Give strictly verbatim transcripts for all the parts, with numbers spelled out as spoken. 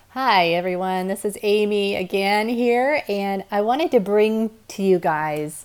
Hi, everyone. This is Amy again here, and I wanted to bring to you guys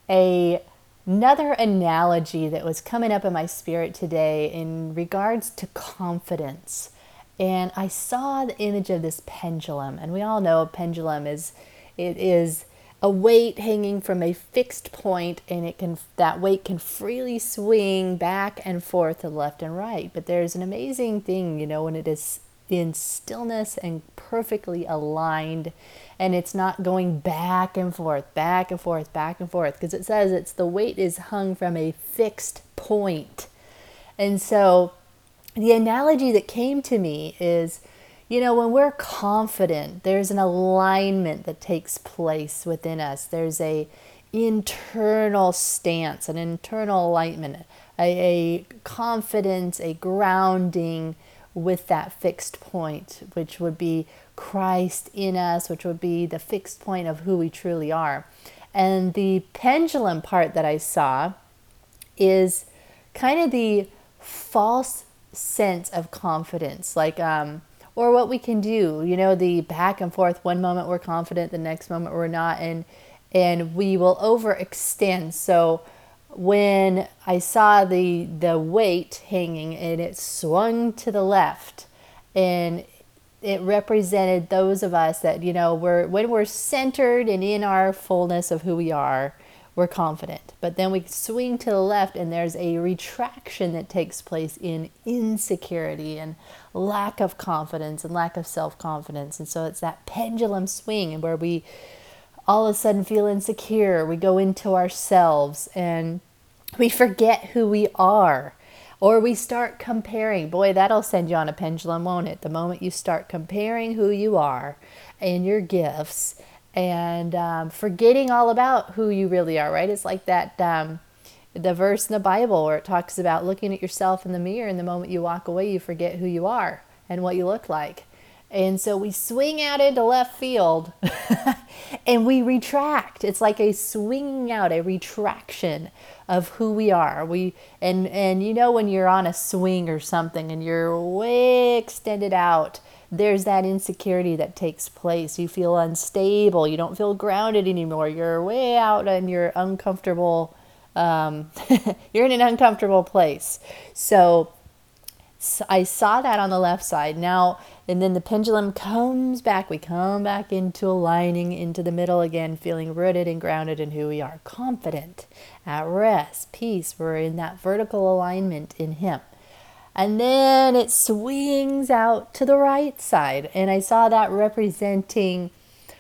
a another analogy that was coming up in my spirit today in regards to confidence. And I saw the image of this pendulum, and we all know a pendulum is it is a weight hanging from a fixed point, and it can that weight can freely swing back and forth to the left and right. But there's an amazing thing, you know, when it is in stillness and perfectly aligned, and it's not going back and forth, back and forth, back and forth, because it says it's the weight is hung from a fixed point. And so the analogy that came to me is, you know, when we're confident, there's an alignment that takes place within us. There's a internal stance, an internal alignment, a, a confidence, a grounding with that fixed point, which would be Christ in us, which would be the fixed point of who we truly are. And the pendulum part that I saw is kind of the false sense of confidence, like um or what we can do, you know, the back and forth. One moment we're confident, the next moment we're not, and and we will overextend. So when I saw the the weight hanging and it swung to the left, and it represented those of us that, you know, we're when we're centered and in our fullness of who we are, we're confident. But then we swing to the left, and there's a retraction that takes place in insecurity and lack of confidence and lack of self-confidence. And so it's that pendulum swing where we all of a sudden feel insecure. We go into ourselves and we forget who we are. Or we start comparing. Boy, that'll send you on a pendulum, won't it? The moment you start comparing who you are and your gifts, and um, forgetting all about who you really are, right? It's like that, um, the verse in the Bible where it talks about looking at yourself in the mirror, and the moment you walk away, you forget who you are and what you look like. And so we swing out into left field and we retract. It's like a swinging out, a retraction of who we are. We and and you know, when you're on a swing or something and you're way extended out, there's that insecurity that takes place. You feel unstable. You don't feel grounded anymore. You're way out and you're uncomfortable. Um, you're in an uncomfortable place. So so I saw that on the left side. Now, and then the pendulum comes back. We come back into aligning into the middle again, feeling rooted and grounded in who we are. Confident, at rest, peace. We're in that vertical alignment in Him. And then it swings out to the right side. And I saw that representing,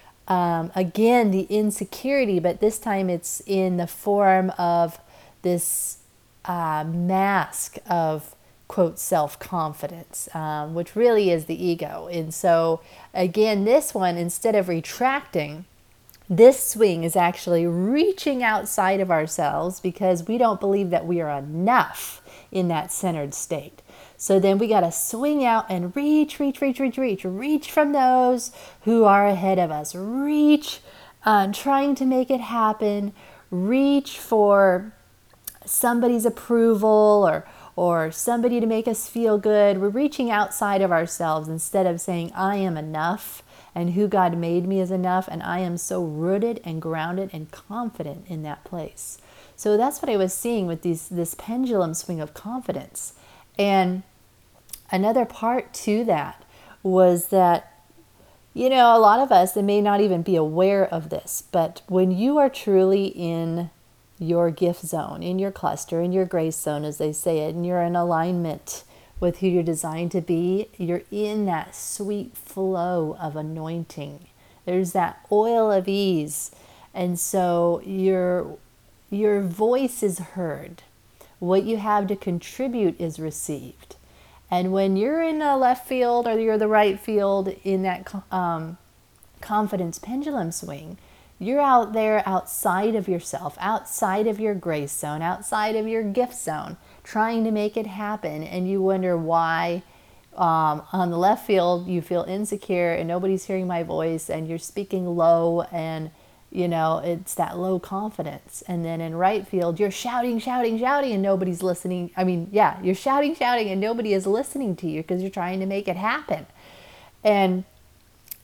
um, again, the insecurity, but this time it's in the form of this uh, mask of, quote, self-confidence, um, which really is the ego. And so again, this one, instead of retracting, this swing is actually reaching outside of ourselves because we don't believe that we are enough in that centered state. So then we got to swing out and reach, reach, reach, reach, reach, reach from those who are ahead of us. Reach, uh, trying to make it happen. Reach for somebody's approval or or somebody to make us feel good. We're reaching outside of ourselves instead of saying, I am enough, and who God made me is enough, and I am so rooted and grounded and confident in that place. So that's what I was seeing with these this pendulum swing of confidence. And another part to that was that, you know, a lot of us, they may not even be aware of this, but when you are truly in your gift zone, in your cluster, in your grace zone, as they say it, and you're in alignment with who you're designed to be, you're in that sweet flow of anointing. There's that oil of ease. And so your, your voice is heard. What you have to contribute is received. And when you're in the left field or you're the right field in that um, confidence pendulum swing, you're out there outside of yourself, outside of your grace zone, outside of your gift zone, trying to make it happen. And you wonder why um, on the left field you feel insecure and nobody's hearing my voice and you're speaking low, and you know, it's that low confidence. And then in right field, you're shouting, shouting, shouting, and nobody's listening. I mean, yeah, you're shouting, shouting, and nobody is listening to you because you're trying to make it happen. And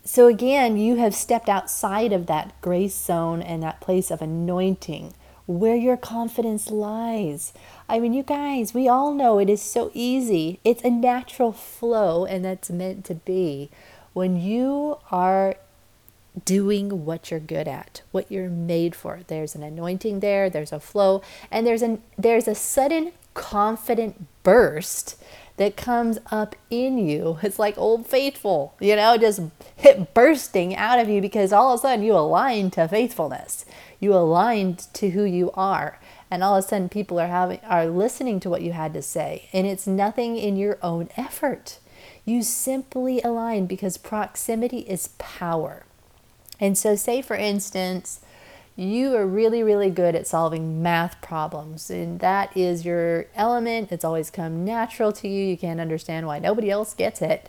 So again, you have stepped outside of that grace zone and that place of anointing where your confidence lies. I mean, you guys, we all know it is so easy. It's a natural flow, and that's meant to be when you are doing what you're good at, what you're made for. There's an anointing there, there's a flow, and there's an there's a sudden confident burst that comes up in you. It's like Old Faithful, you know, just hit bursting out of you because all of a sudden you align to faithfulness. You aligned to who you are. And all of a sudden people are having are listening to what you had to say. And it's nothing in your own effort. You simply align because proximity is power. And so say, for instance, you are really, really good at solving math problems, and that is your element. It's always come natural to you. You can't understand why nobody else gets it.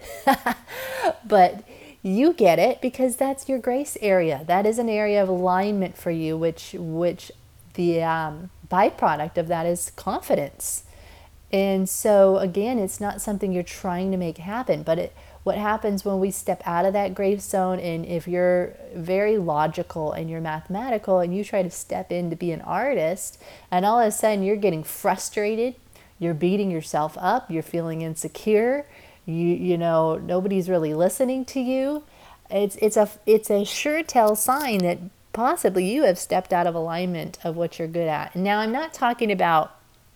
But you get it because that's your grace area. That is an area of alignment for you, which, which the um, byproduct of that is confidence. And so again, it's not something you're trying to make happen, but it, what happens when we step out of that grace zone, and if you're very logical and you're mathematical and you try to step in to be an artist, and all of a sudden you're getting frustrated, you're beating yourself up, you're feeling insecure, you you know, nobody's really listening to you. It's it's a it's a sure tell sign that possibly you have stepped out of alignment of what you're good at. And now I'm not talking about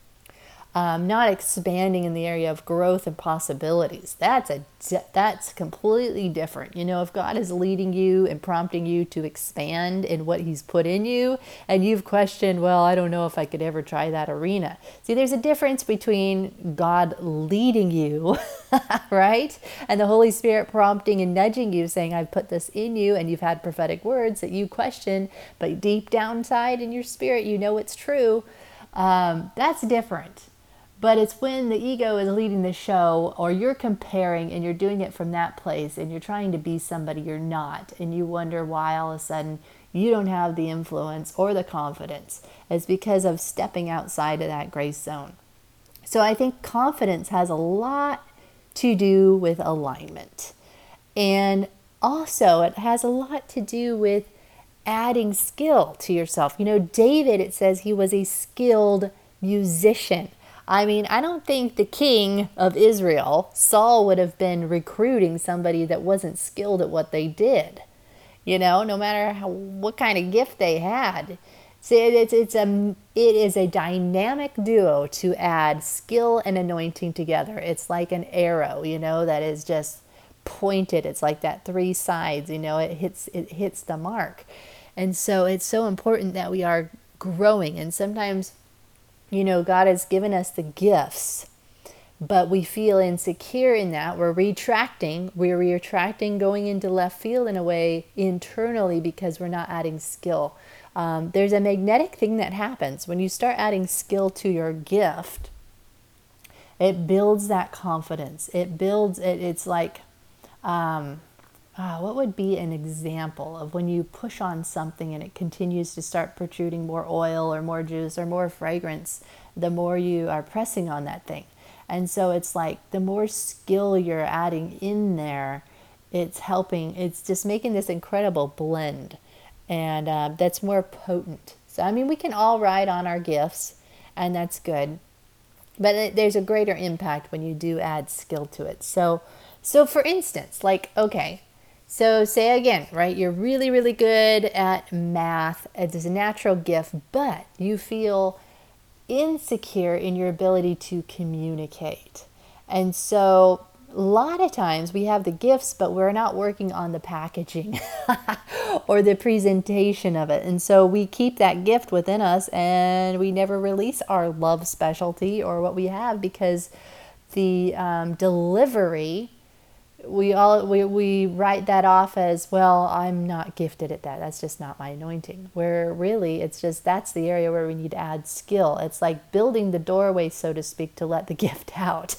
Um, not expanding in the area of growth and possibilities. That's a that's completely different. You know, if God is leading you and prompting you to expand in what He's put in you, and you've questioned, well, I don't know if I could ever try that arena. See, there's a difference between God leading you, right, and the Holy Spirit prompting and nudging you, saying, "I've put this in you," and you've had prophetic words that you question, but deep down inside in your spirit, you know it's true. Um, that's different. But it's when the ego is leading the show, or you're comparing and you're doing it from that place and you're trying to be somebody you're not, and you wonder why all of a sudden you don't have the influence or the confidence. It's because of stepping outside of that grace zone. So I think confidence has a lot to do with alignment. And also it has a lot to do with adding skill to yourself. You know, David, it says he was a skilled musician. I mean, I don't think the king of Israel, Saul, would have been recruiting somebody that wasn't skilled at what they did. You know, no matter how, what kind of gift they had. See, it's it's a it is a dynamic duo to add skill and anointing together. It's like an arrow, you know, that is just pointed. It's like that three sides. You know, it hits it hits the mark, and so it's so important that we are growing. And sometimes, you know, God has given us the gifts, but we feel insecure in that. We're retracting. We're retracting, going into left field in a way internally because we're not adding skill. Um, there's a magnetic thing that happens when you start adding skill to your gift. It builds that confidence. It builds it. It's like, um, Uh, what would be an example of when you push on something and it continues to start protruding more oil or more juice or more fragrance, the more you are pressing on that thing. And so it's like the more skill you're adding in there, it's helping, it's just making this incredible blend. And uh, that's more potent. So, I mean, we can all ride on our gifts, and that's good. But it, there's a greater impact when you do add skill to it. So, so for instance, like, okay, so say again, right, you're really, really good at math. It's a natural gift, but you feel insecure in your ability to communicate. And so a lot of times we have the gifts, but we're not working on the packaging or the presentation of it. And so we keep that gift within us and we never release our love specialty or what we have because the um, delivery, we all we, we write that off as, well, I'm not gifted at that. That's just not my anointing. Where really it's just that's the area where we need to add skill. It's like building the doorway, so to speak, to let the gift out.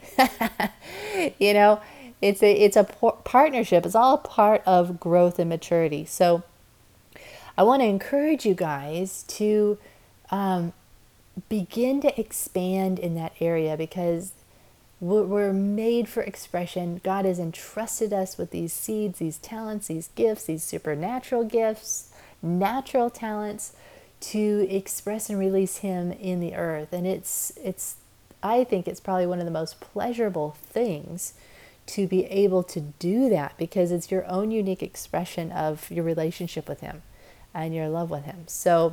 You know, it's a it's a partnership. It's all a part of growth and maturity. So I want to encourage you guys to um, begin to expand in that area, because We're we're made for expression. God has entrusted us with these seeds, these talents, these gifts, these supernatural gifts, natural talents to express and release Him in the earth. And it's, it's, I think it's probably one of the most pleasurable things to be able to do that, because it's your own unique expression of your relationship with Him and your love with Him. So,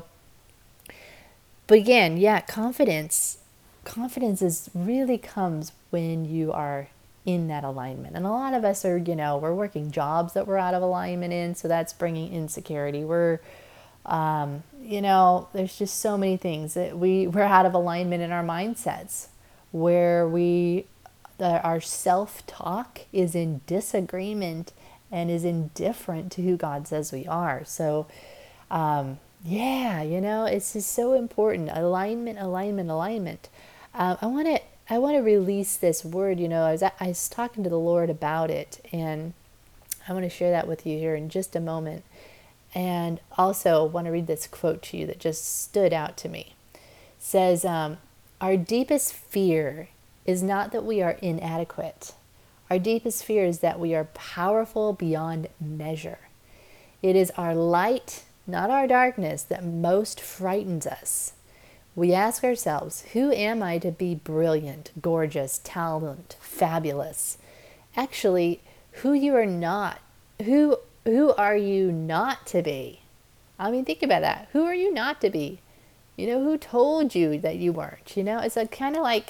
but again, yeah, confidence, confidence is really comes when you are in that alignment. And a lot of us are, you know, we're working jobs that we're out of alignment in, so that's bringing insecurity. We're, um, you know, there's just so many things that we, we're out of alignment in our mindsets, where we, the, our self-talk is in disagreement and is indifferent to who God says we are. So, um, yeah, you know, it's just so important. Alignment, alignment, alignment. Um, I want to, I want to release this word. You know, I was, I was talking to the Lord about it, and I want to share that with you here in just a moment. And also want to read this quote to you that just stood out to me. It says, um, our deepest fear is not that we are inadequate. Our deepest fear is that we are powerful beyond measure. It is our light, not our darkness, that most frightens us. We ask ourselves, who am I to be brilliant, gorgeous, talented, fabulous? Actually, who you are not. Who who are you not to be? I mean, think about that. Who are you not to be? You know, who told you that you weren't? You know, it's a kind of like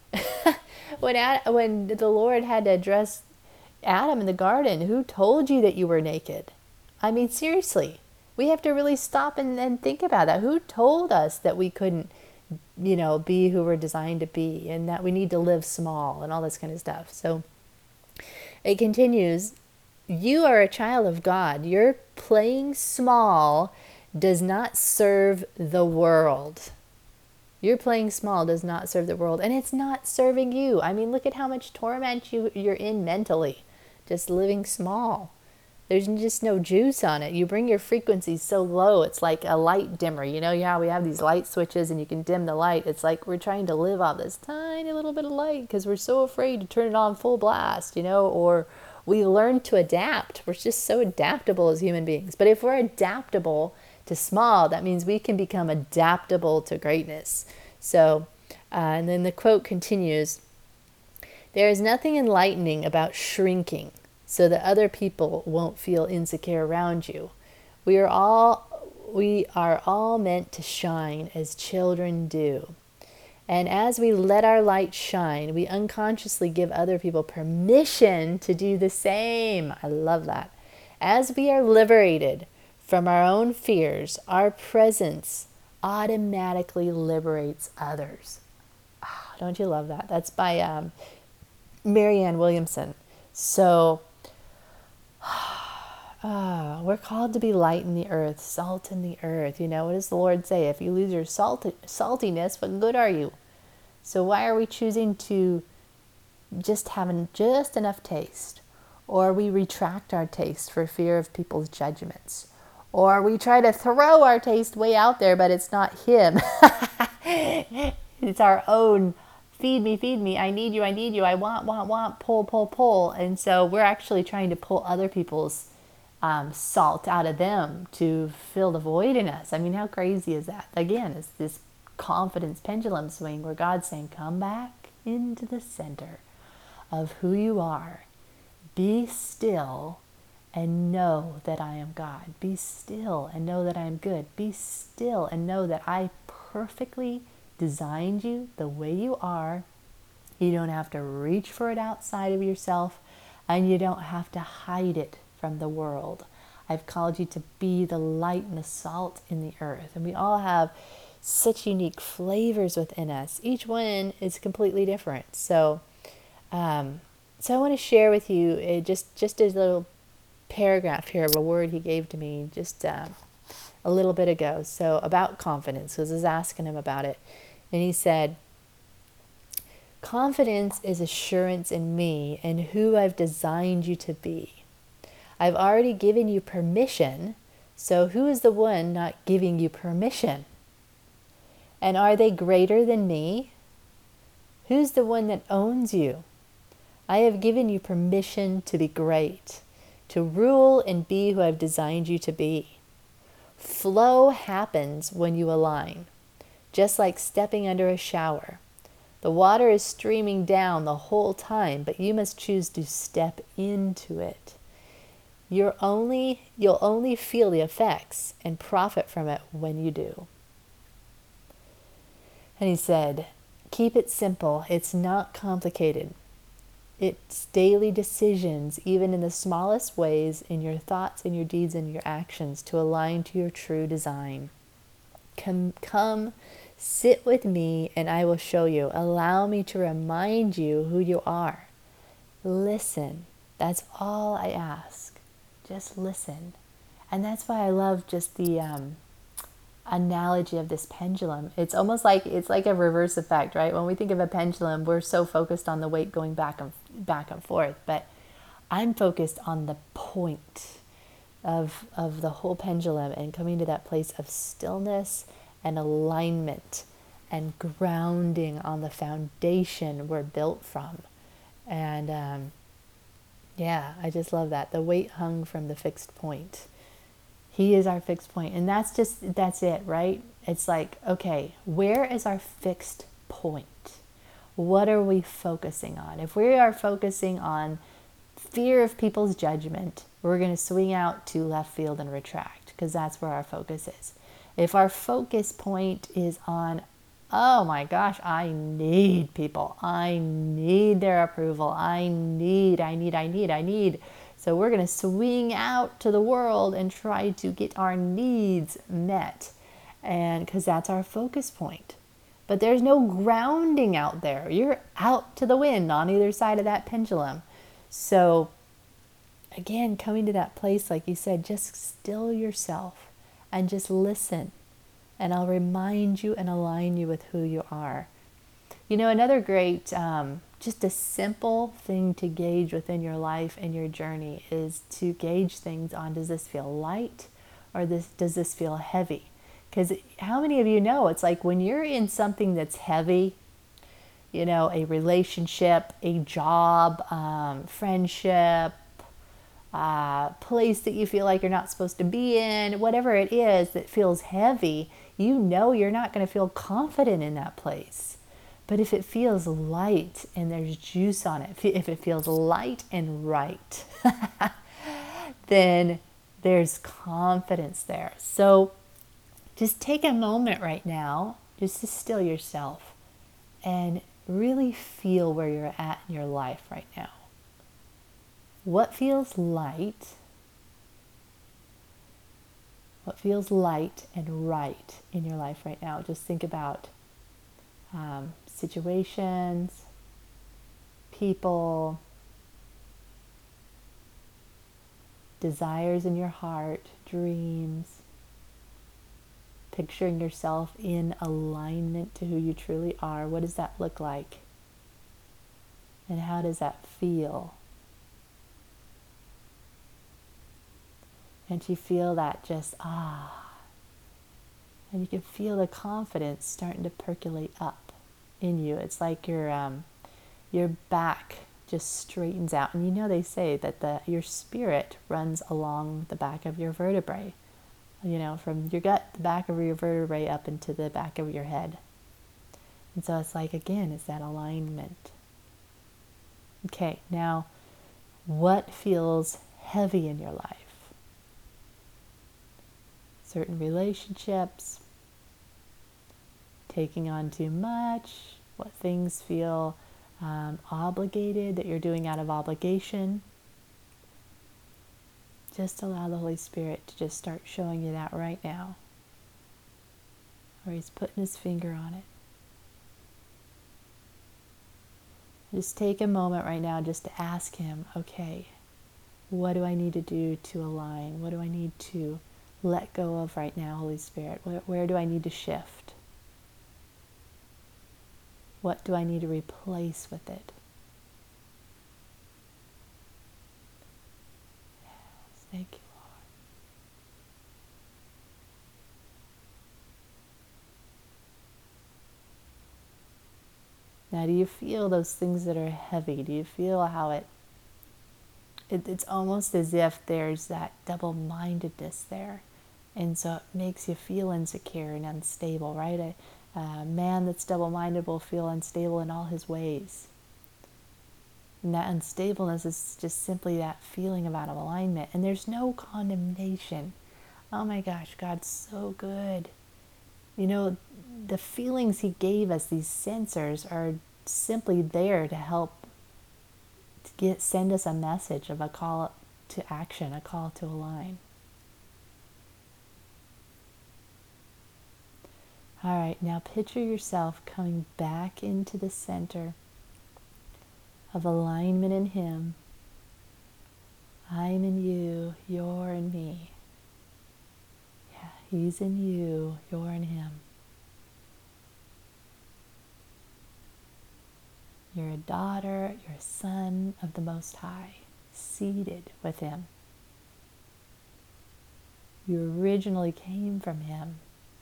when Ad, when the Lord had to address Adam in the garden, who told you that you were naked? I mean, seriously. We have to really stop and, and think about that. Who told us that we couldn't, you know, be who we're designed to be, and that we need to live small and all this kind of stuff? So it continues, you are a child of God. Your playing small does not serve the world. Your playing small does not serve the world, and it's not serving you. I mean, look at how much torment you, you're in mentally, just living small. There's just no juice on it. You bring your frequency so low, it's like a light dimmer. You know how we have these light switches and you can dim the light. It's like we're trying to live off this tiny little bit of light because we're so afraid to turn it on full blast, you know, or we learn to adapt. We're just so adaptable as human beings. But if we're adaptable to small, that means we can become adaptable to greatness. So, uh, and then the quote continues, there is nothing enlightening about shrinking so that other people won't feel insecure around you. We are all we are all meant to shine as children do. And as we let our light shine, we unconsciously give other people permission to do the same. I love that. As we are liberated from our own fears, our presence automatically liberates others. Oh, don't you love that? That's by um, Marianne Williamson. So, Ah, we're called to be light in the earth, salt in the earth. You know, what does the Lord say? If you lose your salt, saltiness, what good are you? So why are we choosing to just have just enough taste? Or we retract our taste for fear of people's judgments? Or we try to throw our taste way out there, but it's not Him. It's our own. Feed me, feed me. I need you, I need you. I want, want, want. Pull, pull, pull. And so we're actually trying to pull other people's um, salt out of them to fill the void in us. I mean, how crazy is that? Again, it's this confidence pendulum swing where God's saying, come back into the center of who you are. Be still and know that I am God. Be still and know that I am good. Be still and know that I perfectly designed you the way you are. You don't have to reach for it outside of yourself, and you don't have to hide it from the world. I've called you to be the light and the salt in the earth. And we all have such unique flavors within us. Each one is completely different. So, um, so I want to share with you a, just, just a little paragraph here of a word He gave to me just um, a little bit ago. So about confidence, because I was asking him about it. And he said, confidence is assurance in me and who I've designed you to be. I've already given you permission, so who is the one not giving you permission? And are they greater than me? Who's the one that owns you? I have given you permission to be great, to rule and be who I've designed you to be. Flow happens when you align, just like stepping under a shower. The water is streaming down the whole time, but you must choose to step into it. You're only, you'll only feel the effects and profit from it when you do. And he said, keep it simple. It's not complicated. It's daily decisions, even in the smallest ways, in your thoughts and your deeds and your actions, to align to your true design. Come, come, sit with me and I will show you. Allow me to remind you who you are. Listen. That's all I ask. Just listen. And that's why I love just the um, analogy of this pendulum. It's almost like it's like a reverse effect, right? When we think of a pendulum, we're so focused on the weight going back and back and forth, but I'm focused on the point of of the whole pendulum and coming to that place of stillness and alignment and grounding on the foundation we're built from. And um, yeah, I just love that. The weight hung from the fixed point. He is our fixed point. And that's just, that's it, right? It's like, okay, where is our fixed point? What are we focusing on? If we are focusing on fear of people's judgment, we're going to swing out to left field and retract, because that's where our focus is. If our focus point is on, oh my gosh, I need people. I need their approval. I need, I need, I need, I need. So we're going to swing out to the world and try to get our needs met. And because that's our focus point. But there's no grounding out there. You're out to the wind on either side of that pendulum. So again, coming to that place, like you said, just still yourself and just listen. And I'll remind you and align you with who you are. You know, another great, um, just a simple thing to gauge within your life and your journey is to gauge things on, does this feel light or this, does this feel heavy? Because how many of you know, it's like when you're in something that's heavy, you know, a relationship, a job, um, friendship, uh, place that you feel like you're not supposed to be in, whatever it is that feels heavy, you know you're not going to feel confident in that place. But if it feels light and there's juice on it, if it feels light and right, then there's confidence there. So just take a moment right now, just to still yourself and really feel where you're at in your life right now. What feels light? What feels light and right in your life right now? Just think about um, situations, people, desires in your heart, dreams, picturing yourself in alignment to who you truly are. What does that look like? And how does that feel? And you feel that just, ah, and you can feel the confidence starting to percolate up in you. It's like your um, your back just straightens out. And you know they say that the your spirit runs along the back of your vertebrae. You know, from your gut, the back of your vertebrae up into the back of your head. And so it's like, again, it's that alignment. Okay, now, what feels heavy in your life? Certain relationships, taking on too much, what things feel um, obligated, that you're doing out of obligation. Just allow the Holy Spirit to just start showing you that right now. Or He's putting His finger on it. Just take a moment right now just to ask Him, okay, what do I need to do to align? What do I need to let go of right now, Holy Spirit? Where, where do I need to shift? What do I need to replace with it? Yes, thank you, Lord. Now, do you feel those things that are heavy? Do you feel how it, it it's almost as if there's that double-mindedness there. And so it makes you feel insecure and unstable, right? A, a man that's double-minded will feel unstable in all his ways. And that unstableness is just simply that feeling of out of alignment. And there's no condemnation. Oh my gosh, God's so good. You know, the feelings he gave us, these sensors, are simply there to help to get send us a message of a call to action, a call to align. All right, now picture yourself coming back into the center of alignment in him. I'm in you, you're in me. Yeah, he's in you, you're in him. You're a daughter, you're a son of the Most High, seated with him. You originally came from him.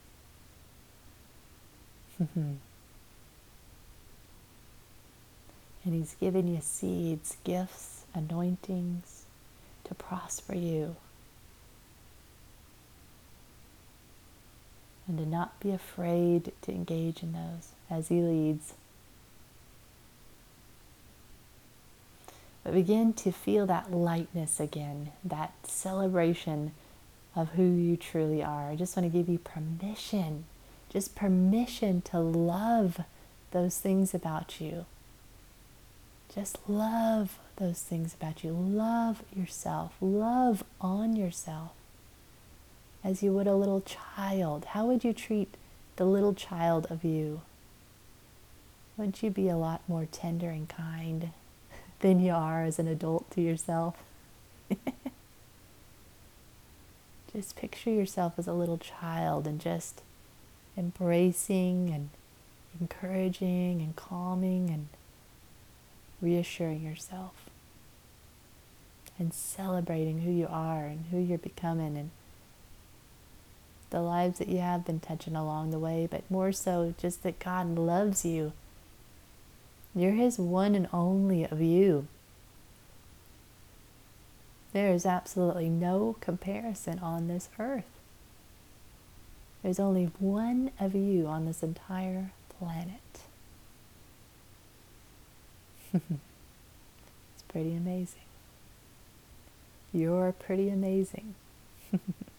And he's given you seeds, gifts, anointings to prosper you. And to not be afraid to engage in those as he leads. But begin to feel that lightness again, that celebration of who you truly are. I just want to give you permission, just permission to love those things about you. Just love those things about you. Love yourself. Love on yourself as you would a little child. How would you treat the little child of you? Wouldn't you be a lot more tender and kind than you are as an adult to yourself? Just picture yourself as a little child and just embracing and encouraging and calming and reassuring yourself and celebrating who you are and who you're becoming and the lives that you have been touching along the way, but more so just that God loves you. You're his one and only of you. There is absolutely no comparison on this earth. There's only one of you on this entire planet. It's pretty amazing. You're pretty amazing. So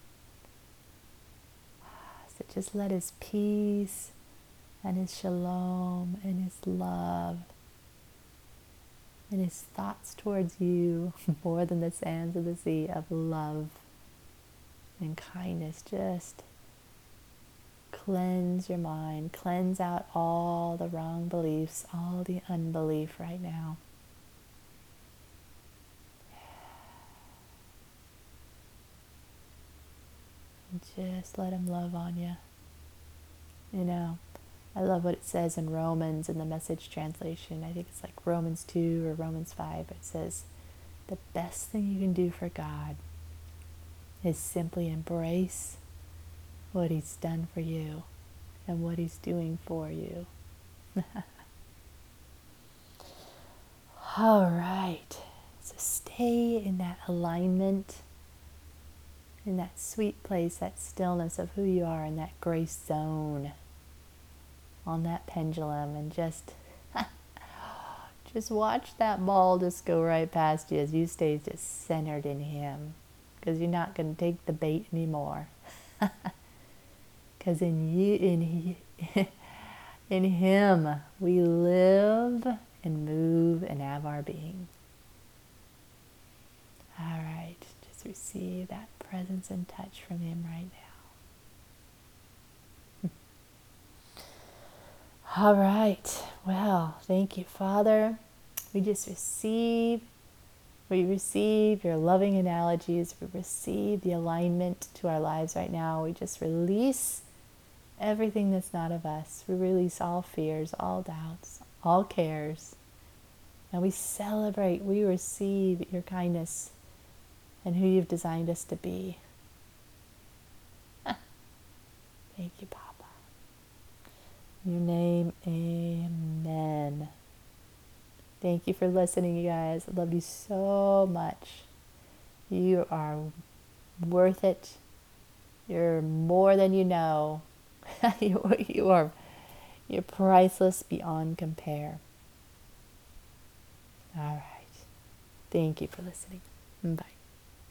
just let his peace and his shalom and his love and his thoughts towards you, more than the sands of the sea, of love and kindness, just cleanse your mind, cleanse out all the wrong beliefs, all the unbelief right now. And just let him love on you. You know, I love what it says in Romans in the Message translation. I think it's like Romans two or Romans five. It says, the best thing you can do for God is simply embrace what he's done for you and what he's doing for you. All right. So stay in that alignment, in that sweet place, that stillness of who you are, in that grace zone, on that pendulum, and just just watch that ball just go right past you as you stay just centered in him, because you're not going to take the bait anymore. Because in you, in he, in him, we live and move and have our being. All right, just receive that presence and touch from him right now. All right, well, thank you, Father. We just receive, we receive your loving analogies. We receive the alignment to our lives right now. We just release everything that's not of us. We release all fears, all doubts, all cares. And we celebrate, we receive your kindness and who you've designed us to be. Thank you, Papa. In your name, amen. Thank you for listening, you guys. I love you so much. You are worth it. You're more than you know. you, you are you're priceless beyond compare. All right. Thank you for listening. Bye.